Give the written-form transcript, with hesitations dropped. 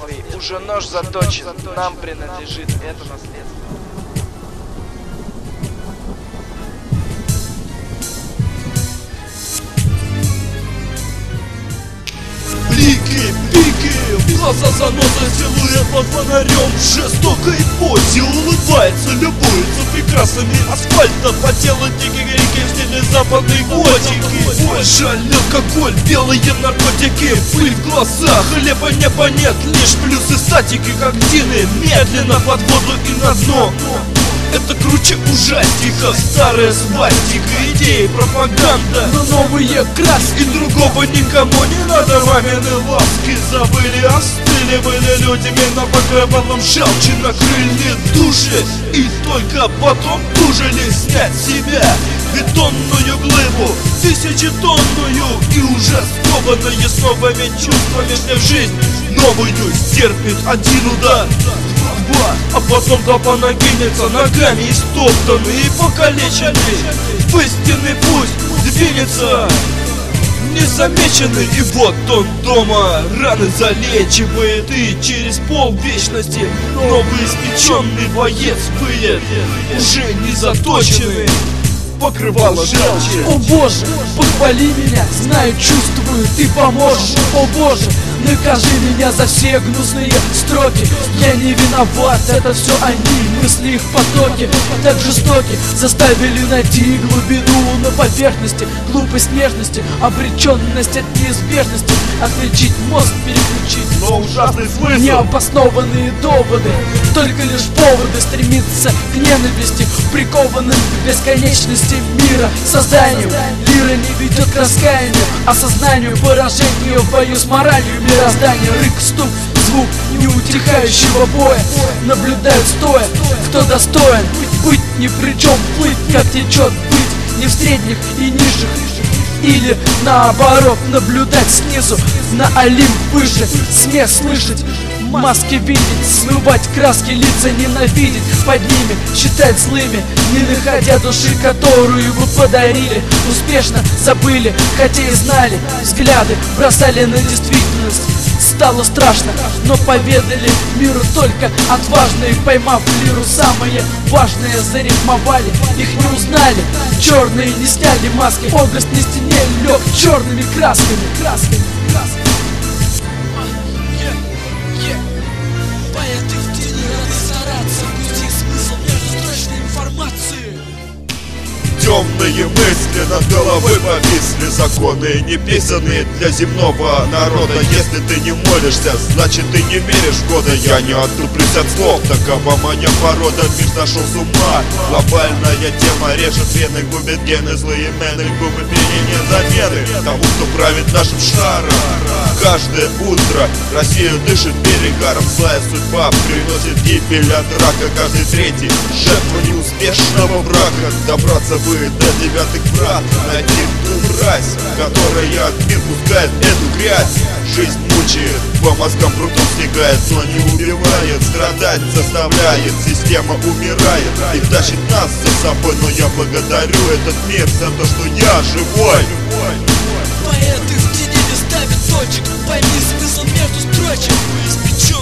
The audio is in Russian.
поверхностный, уже нож заточен, нам принадлежит это наследство. Блики, пики, глаза заноза, силуэт под фонарем в жестокой позе улыбается, любуется прекрасами асфальта, по телу дикие реки в стиле западной готики. Больше алкоголь, белые наркотики, пыль в глазах, хлеба неба нет, лишь плюсы статики, как дины, медленно под воду и на дно. Это круче ужастика, старая свастика, идеи, пропаганда, но новые краски. Другого никому не надо, мамины ласки забыли, остыли, были людьми, но покрывалом желчи накрыли души. И только потом тужили снять с себя бетонную глыбу, тысячетонную, и уже скованные с новыми чувствами, для жизнь новую стерпит один удар, а потом толпа накинется, ногами истоптанный и покалеченный, в истинный путь двинется незамеченный. И вот он дома раны залечивает, и через полвечности новоиспеченный боец выйдет, уже не заточенный, покрывало желчи. О Боже, похвали меня, знаю, чувствую, ты поможешь. О Боже, накажи меня за все гнусные строки. Я не виноват, это все они, мысли их потоки так жестоки, заставили найти глубину на поверхности. Глупость нежности, обреченность от неизбежности, отличить мозг, переключить. Но ужасный смысл, необоснованные доводы, только лишь поводы стремиться к ненависти, прикованным к бесконечности мира, созданию. Лира не ведет к раскаянию, осознанию, поражению в бою с моралью мироздания. Рык, стук, звук неутихающего боя, наблюдают стоя, кто достоин быть ни при чем, плыть как течет, быть не в средних и низших, или наоборот наблюдать снизу на Олимп выше, смех слышать, маски видеть, смывать краски, лица ненавидеть, под ними считать злыми, не находя души, которую вы подарили. Успешно забыли, хотя и знали, взгляды бросали на действительность. Стало страшно, но поведали миру только отважные, поймав лиру, самое важное зарифмовали. Их не узнали, черные не сняли маски, образ на стене лег черными красками. Поэты в тени рады стараться пустить смысл между строчной информацией. Темные мысли над головой повисли, законы неписанные для земного народа. Если ты не молишься, значит ты не веришь в года. Я не отступлюсь от слов, такова моя порода. Мир сошел с ума, глобальная тема режет вены, губит гены, злые мены, губы перенения замены тому, кто правит нашим шаром. Каждое утро Россия дышит перегаром, злая судьба приносит гибель от рака. Каждый третий жертва неуспешного брака. Добраться бы до девятых врат, найти ту мразь, которая от мир пускает эту грязь. Жизнь мучает, по мозгам прутом стекает, но не убивает, страдать заставляет, система умирает и тащит нас за собой. Но я благодарю этот мир за то, что я живой. Поэты в тени не ставят точек, пойми смысл между строчек. Вы испечен